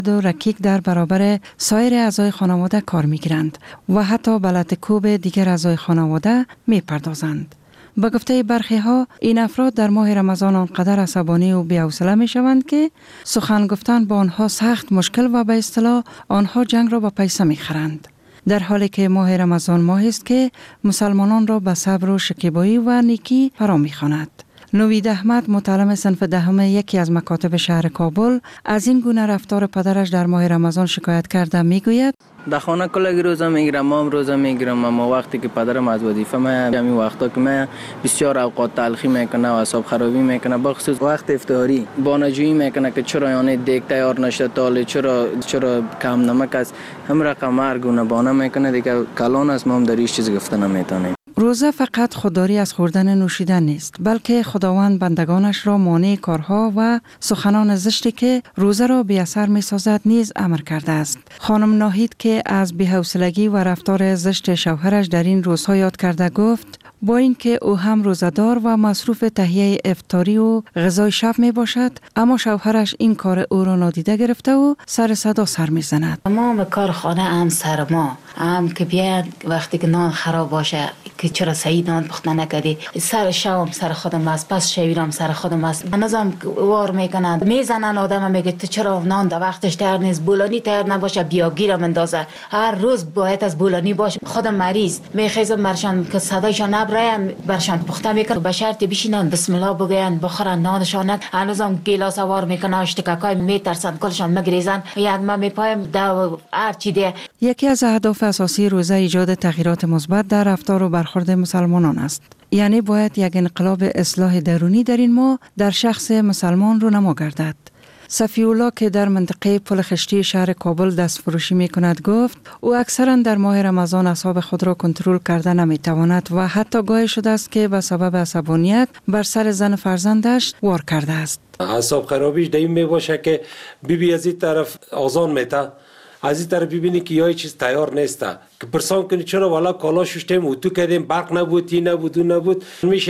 و رکیک در برابر سایر اعضای خانواده کار میگیرند و حتی به لطکوب دیگر اعضای خانواده میپردازند. به گفته برخی ها این افراد در ماه رمضان آنقدر عصبانی و بی‌حوصله میشوند که سخن گفتن با آنها سخت مشکل و به اصطلاح آنها جنگ را به پیسه میخرند. در حالی که ماه رمضان ماهی است که مسلمانان را به صبر و شکیبایی و نیکی فرا میخواند. نوید احمد، متعلم صنف دهم یکی از مکاتب شهر کابل، از این گونه رفتار پدرش در ماه رمضان شکایت کرده میگوید: در خانه کلگی روزه میگیرم، ما هم روزه میگیرم، اما وقتی که پدرم از وظیفه میاد، همین وقتا که من بسیار اوقات تلخی میکنه و اعصاب خرابی میکنه، بخصوص وقت افطاری بانجویی میکنه که چرا یعنی دیگ تیار نشده، تاله چرا کم نمک است، هم رقم هر گونه بانه میکنه دیگه. کلان است، ما هم در هیچ چیز گفته نمیتونیم. روزه فقط خودداری از خوردن نوشیدن نیست، بلکه خداوند بندگانش را مانع کارها و سخنان زشتی که روزه را بی اثر می سازد نیز امر کرده است. خانم ناهید که از بی‌حوصلگی و رفتار زشت شوهرش در این روزها یاد کرده گفت: با اینکه او هم روزه‌دار و مصروف تهیه افطاری و غذای شب می باشد، اما شوهرش این کار او را نادیده گرفته و سر صدا سر می زند. تمام کار خانه هم سر ما، هم که بیاد وقتی که نان خراب باشه که چرا سعید نان پخته نکردی، سر شوم سر خودم است، پس شویرم سر خودم است. نظام وار میکنند، میزنن آدم، میگه تو چرا نان در وقتش تیار نیست، بولانی تیار نباشه بیا گیرم اندازه، هر روز باید از بولانی باشه. خودم مریض میخیزم برشان که صدایشان نبرایم، برشان پخته میکنم به شرط بشینن بسم الله بگوین بخورن نانشان. هنوزم گیلاس وار میکنن، اشتکاکای میترسن کلشان مگریزن، یک ما میپایم دو هر چی ده. یکی از اهداف اساسی روزه ایجاد تغییرات مثبت در رفتار و برخورد مسلمانان است. یعنی باید یک انقلاب اصلاح درونی در این ماه در شخص مسلمان رونما گردد. صفی الله که در منطقه پل خشتی شهر کابل دست فروشی می کند گفت او اکثرا در ماه رمضان اعصاب خود را کنترل کرده نمی تواند و حتی گاهی شده است که به سبب عصبانیت بر سر زن فرزندش وار کرده است. اعصاب خرابیش دیم می باشه که بیبی از این طرف آزان میته، از این طرف ببینی که یه چیز تیار نیسته که پرسان کنی چرا والا کالا ششتیم و تو کردیم برق نبود این نبود اون نبود،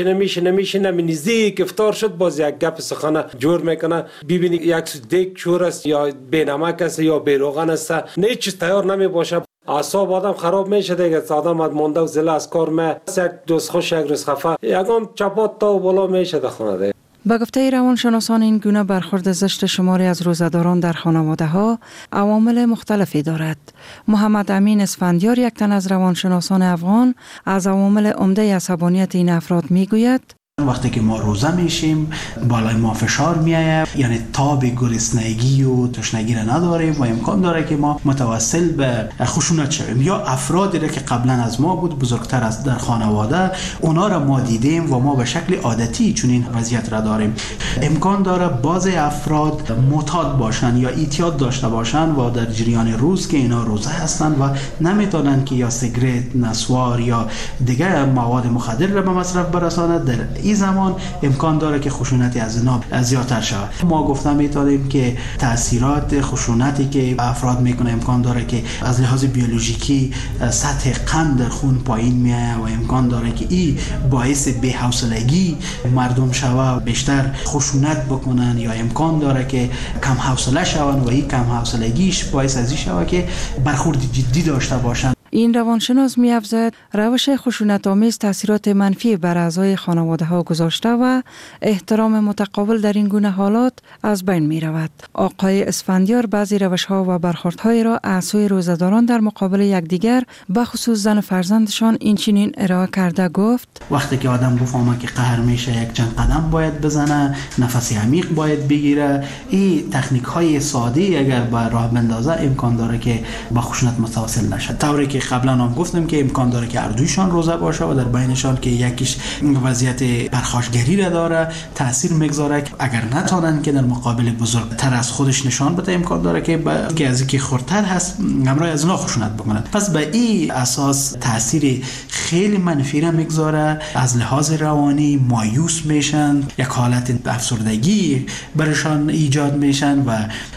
میشینه نزدیک افطار شد باز یک گپ سخنه جور میکنه، ببینی یک دیگ چور است یا بی نمک است یا بی روغن است، نه چیز تیار نمی باشه. اعصاب آدم خراب میشه دیگه. آدم مانده و زله از کار یک دوست خوش یک روز خفه یکم چپات تا بالا میشه در خانه دیگه. با گفته روانشناسان این گونه برخورد زشت شماری از روزه‌داران در خانواده ها عوامل مختلفی دارد. محمد امین اسفندیار، یک تن از روانشناسان افغان، از عوامل عمده عصبانیت این افراد میگوید: وقتی که ما روزه میشیم بالای ما فشار میآید، یعنی تاب گرسنگی و تشنگی را نداریم و امکان داره که ما متوسل به خشونت شویم. یا افرادی را که قبلا از ما بود بزرگتر از در خانواده، اونا را ما دیدیم و ما به شکل عادتی چنین وضعیت را داریم. امکان داره بعضی افراد معتاد باشن یا اعتیاد داشته باشن و در جریان روز که اینا روزه هستن و نمیتونن که یا سیگرت، نسوار یا دیگه مواد مخدر را به مصرف برسانند، در این زمان امکان داره که خشونتی از اینا زیادتر شود. ما گفتم میتونیم که تاثیرات خشونتی که افراد میکنه امکان داره که از لحاظ بیولوژیکی سطح قند در خون پایین میاد و امکان داره که این باعث بی‌حوصلگی مردم شود، بیشتر خشونت بکنن، یا امکان داره که کم حوصله شون و این کم حوصلگیش باعث از این شود که برخورد جدی داشته باشن. این روانشناس می‌افزاید روش خشونت‌آمیز تاثیرات منفی بر اعضای خانواده‌ها گذاشته و احترام متقابل در این گونه حالات از بین می‌رود. آقای اسفندیار بعضی روش‌ها و برخوردهای را از سوی روزه‌داران در مقابل یکدیگر به خصوص زن فرزندشان این چنین ارائه کرده گفت: وقتی که آدم بفهمه که قهر میشه یک چند قدم باید بزنه، نفس عمیق باید بگیره، این تکنیک‌های ساده اگر به راه بندازه امکان داره که با خشونت متواصل نشه. طوری که قبلا هم گفتم که امکان داره که هر دویشان روزه باشه و در بینشان که یکیش وضعیت پرخاشگری را داره تاثیر میگذاره، اگر نتونن که در مقابل بزرگتر از خودش نشان بده امکان داره که از اینکه خردتر هست همراه از اونا خشونت بکنن. پس به این اساس تاثیر خیلی منفی را میگذاره، از لحاظ روانی مایوس میشن، یک حالت افسردگی برشان ایجاد میشن و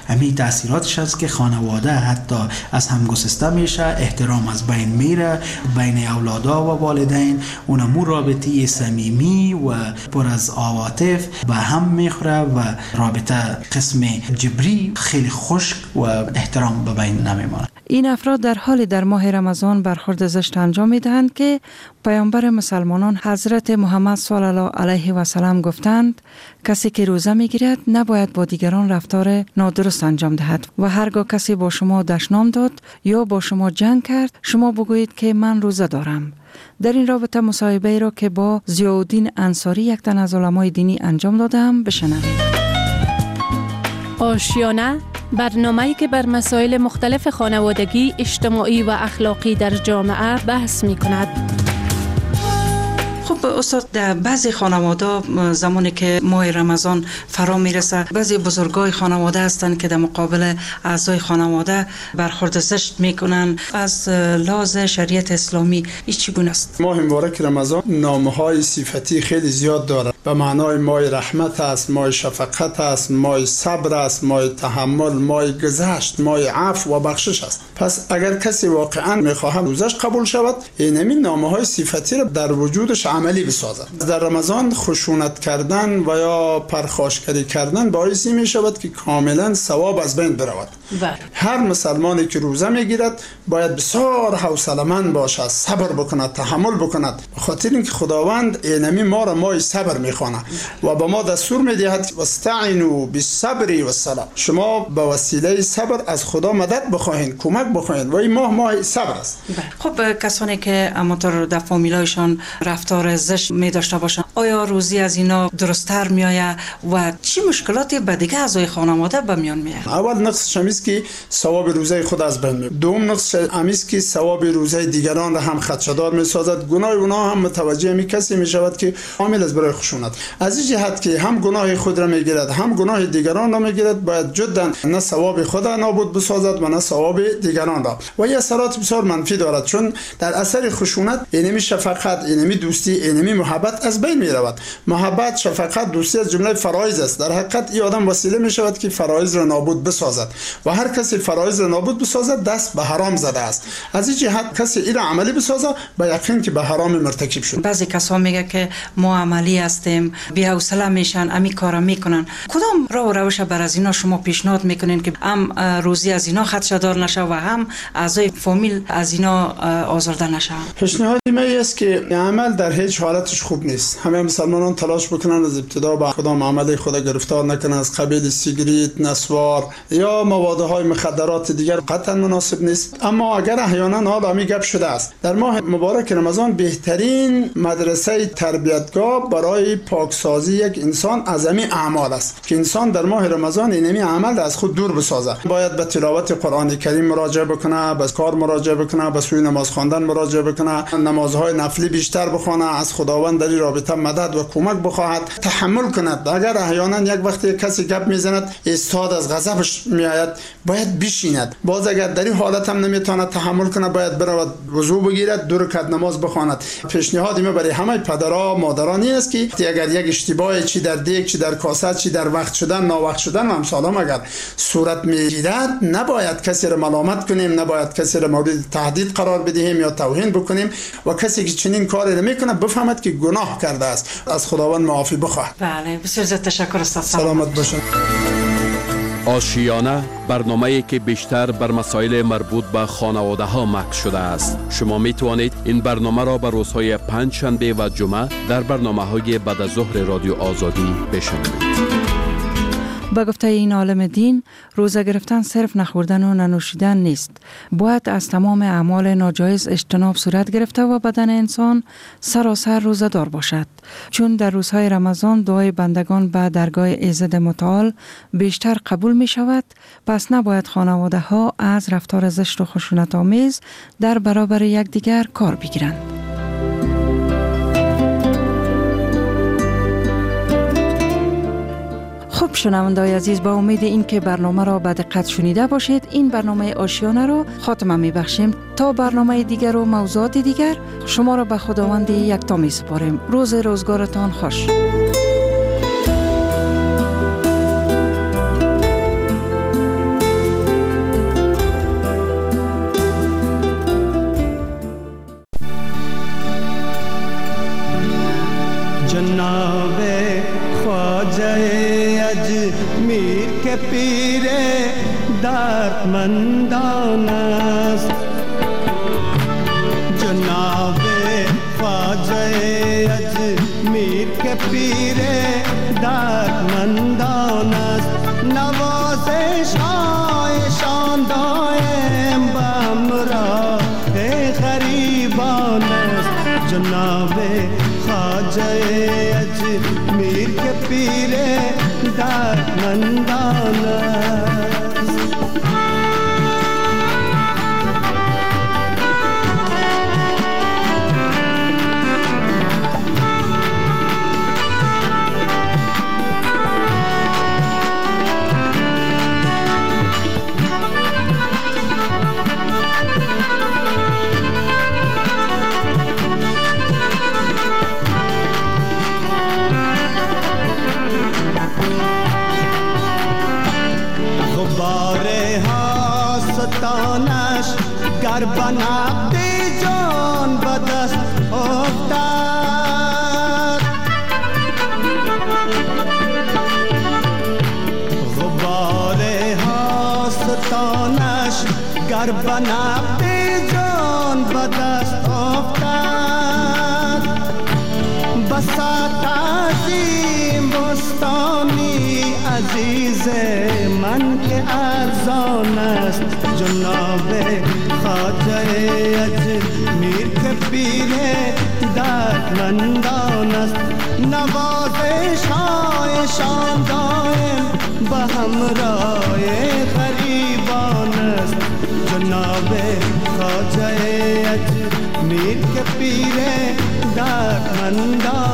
همین تاثیراتش است که خانواده حتی از هم گسسته میشه، احترام از بین میره بین اولادا و والدین، اونمو رابطه صمیمی و پر از عواطف به هم میخوره و رابطه قسم جبری خیلی خشک و احترام به بین نمیمونه. این افراد در حال در ماه رمضان برخورد زشت انجام میدهند که پیامبر مسلمانان حضرت محمد صلی الله علیه و سلم گفتند کسی که روزه میگیرد نباید با دیگران رفتار نادرست انجام دهد و هرگاه کسی با شما دشنام داد یا با شما جنگ کرد شما بگویید که من روزه دارم. در این رابطه مصاحبه را که با ضیاءالدین انصاری یک تن از علمای دینی انجام دادم بشنوید. آشیانه، برنامه‌ای که بر مسائل مختلف خانوادگی، اجتماعی و اخلاقی در جامعه بحث می‌کند. خب استاد، در بعضی خانواده زمانی که ماه رمضان فرا میرسه بعضی بزرگای خانواده هستند که در مقابل اعضای خانواده برخورد زشت میکنن. از لحاظ شریعت اسلامی این چگونه است؟ ماه مبارک رمضان نامه‌های صفتی خیلی زیاد داره. به معنای ماه رحمت است، ماه شفقت است، ماه صبر است، ماه تحمل، ماه گذشت، ماه عفو و بخشش است. پس اگر کسی واقعا میخواهد روزش قبول شود این نامه‌های صفتی را در وجودش عملی بسازد. در رمضان خشونت کردن و یا پرخاشگری کردن باعث می شود که کاملا ثواب از بین برود. هر مسلمانی که روزه میگیرد باید بسیار حوصله‌مند باشد، صبر بکند، تحمل بکند، بخاطر اینکه خداوند اینمی ما را ماه صبر میخوانه و به ما دستور میدهد واستعینوا بالصبر والصلاة، شما به وسیله صبر از خدا مدد بخواهید، کمک بخواهید و این ماه صبر است. خب کسانی که همونطور در فامیلایشان رفتار زشت می داشته باشن آیا روزی از اینا درست‌تر میآید و چی مشکلاتی به دیگه اعضای خانواده به میان میاد؟ اول نقص شمیز که ثواب روزه خود از بین میبرد. دوم نقص امیز که ثواب روزه دیگران را هم خدشه‌دار میسازد. گناه اونا هم متوجه می کسی می شود که عامل از برای خشونت. از این جهت که هم گناه خود را میگیرد هم گناه دیگران را میگیرد باید جدا نه ثواب خود را نابود بسازد و نه ثواب دیگران را. و این اثرات بسیار منفی دارد چون در اثر خشونت اینمی شفقت، اینمی دوستی، اینمی محبت از بین می رود. محبت، شفقت، دوستی از جمله فرایض است. در حقیقت این آدم وسیله می شود که فرایض را نابود بسازد و هر کسی فرایض را نابود بسازد دست به حرام زده است. از این جهت کسی این عملی بسازه به یقین که به حرام مرتکب شد. بعضی کسا میگه که ما عملی هستیم، بی حوصله میشن، امی کارا میکنن. کدام راه و روش بر از اینا شما پیشنهاد میکنین که هم روزی از اینا خدشه‌دار نشه و هم اعضای فامیل از اینا آزرده نشه؟ پیشنهاد می است که عمل در هیچ حالتش خوب نیست. همه مسلمانان تلاش بکنن از ابتدا با کدام عمل خود گرفتار نکنن، از قبیل سیگریت، نسوار یا موادهای مخدرات دیگر قطعا مناسب نیست. اما اگر احیانا حالا می گپ شده است در ماه مبارک رمضان بهترین مدرسه تربیتگاه برای پاکسازی یک انسان از همین اعمال است که انسان در ماه رمضان اینمی عمل از خود دور بسازه. باید به تلاوت قرآن کریم مراجعه بکنه، به کار مراجعه بکنه، به سوی نماز خواندن مراجعه بکنه، نمازهای نفلی بیشتر بخونه، از خداوند در این رابطه مدد و کمک بخواهد، تحمل کند. اگر احیانا یک وقتی کسی گپ میزند استاد از غضبش میآید باید بشیند. باز اگر در این حالت هم نمیتونه تحمل کنه باید برود وضو بگیرد، 2 رکعت نماز بخواند. پیشنهاد ما برای همه پدرها مادران این است که اگر یک اشتباهی چی در دیگ، چی در کاسه، چی در وقت شدن، ناوقت شدن و امثال اگر صورت میگیرد نباید کسی را ملامت کنیم، نباید کسی را مورد تهدید قرار بدهیم یا توهین بکنیم و کسی که چنین کاری را میکنه بفهمد که گناه کرده است، از خداوند معافی بخواهد. بله، بسیار زیاد تشکر استاد. سلامت باشید. آشیانه، برنامه‌ای که بیشتر بر مسائل مربوط به خانواده ها مکس شده است. شما می توانید این برنامه را به روزهای پنجشنبه و جمعه در برنامه‌های بعد از ظهر رادیو آزادی بشنوید. با گفته این عالم دین، روزه گرفتن صرف نخوردن و ننوشیدن نیست. باید از تمام اعمال ناجایز اجتناب صورت گرفته و بدن انسان سراسر روزه دار باشد. چون در روزهای رمضان دعای بندگان به درگاه ایزد متعال بیشتر قبول می شود، پس نباید خانواده ها از رفتار زشت و خشونت آمیز در برابر یکدیگر کار بگیرند. خب شنونده‌های عزیز، با امید این که برنامه را به دقت شنیده باشید، این برنامه آشیانه را خاتمه می‌بخشیم. تا برنامه دیگر و موضوعات دیگر شما را به خداوند یکتا می‌سپاریم. روز روزگارتان خوش. دردمندان است. جناب خواجه اجمیر که پیر دردمندان است. نوازش هایشان دائم به همراه غریبان است. جناب خواجه اجمیر که پیر دردمندان است. گر بنابد جان به دست افتد، غبار هاستانش گر بنابد جان به دست افتد. بساط عظیم بستانی عزیز من که ارزان است. جناب خواجه اجمیر که پیر دردمندان است. نوازش هایشان دائم به همراه غریبان است. جناب خواجه اجمیر که پیر دردمندان